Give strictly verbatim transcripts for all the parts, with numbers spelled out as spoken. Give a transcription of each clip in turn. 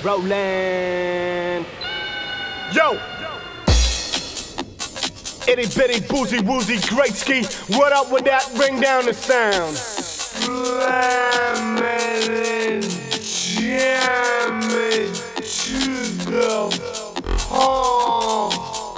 Rollin'. Yo! Itty bitty boozy woozy great ski. What up with that? Ring down the sound. Slam it and jam it to the palm.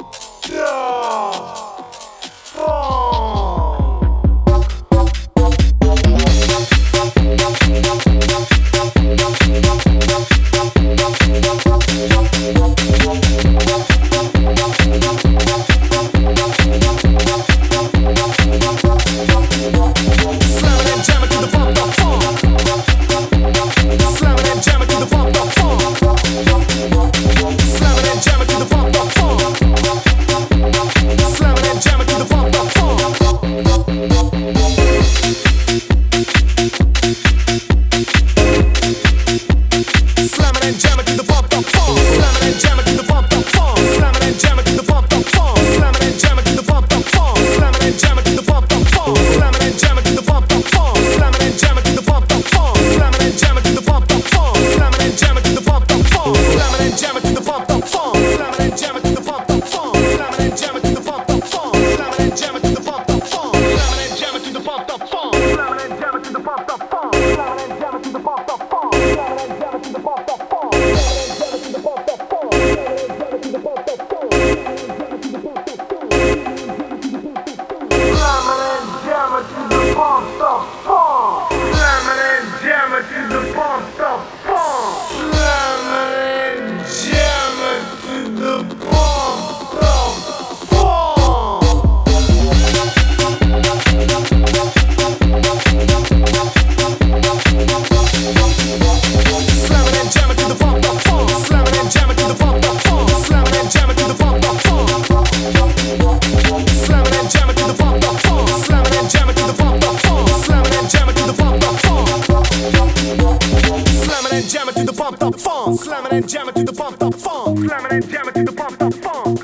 Slamming and jamming to the bump up funk. Slamming and jamming to the bump up funk.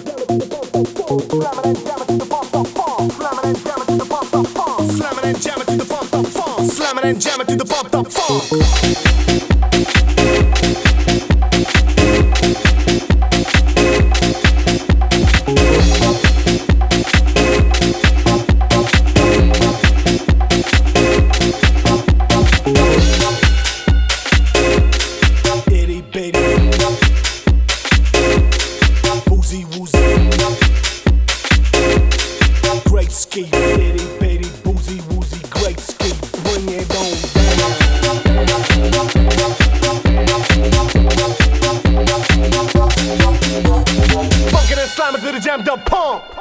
Slamming and jamming to the bump up funk. Slamming and jamming to the bump up funk. Slamming and jamming to the bump up funk. Slamming and jamming to the bump up funk. Ski, itty bitty, boozy woozy, great ski, bring it on down. Funkin' and slamming to the jammed up pump.